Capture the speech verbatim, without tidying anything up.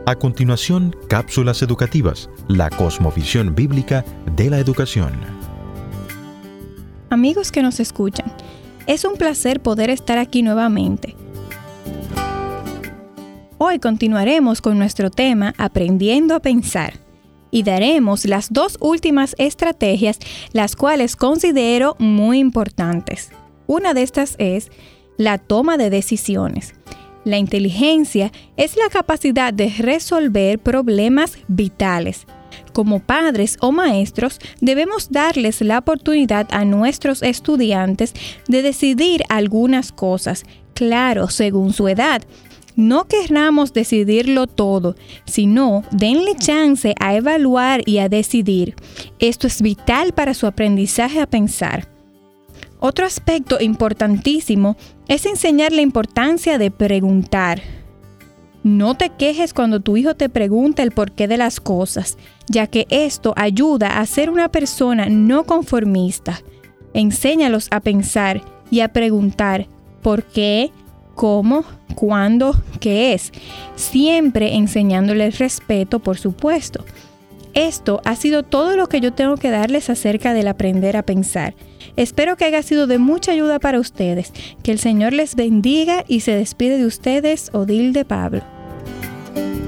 A continuación, cápsulas educativas, la cosmovisión bíblica de la educación. Amigos que nos escuchan, es un placer poder estar aquí nuevamente. Hoy continuaremos con nuestro tema Aprendiendo a Pensar y daremos las dos últimas estrategias, las cuales considero muy importantes. Una de estas es la toma de decisiones. La inteligencia es la capacidad de resolver problemas vitales. Como padres o maestros, debemos darles la oportunidad a nuestros estudiantes de decidir algunas cosas, claro, según su edad. No querramos decidirlo todo, sino denle chance a evaluar y a decidir. Esto es vital para su aprendizaje a pensar. Otro aspecto importantísimo es enseñar la importancia de preguntar. No te quejes cuando tu hijo te pregunta el porqué de las cosas, ya que esto ayuda a ser una persona no conformista. Enséñalos a pensar y a preguntar ¿por qué?, ¿cómo?, ¿cuándo?, ¿qué es? Siempre enseñándoles respeto, por supuesto. Esto ha sido todo lo que yo tengo que darles acerca del aprender a pensar. Espero que haya sido de mucha ayuda para ustedes. Que el Señor les bendiga y se despide de ustedes, Odilde Pablo.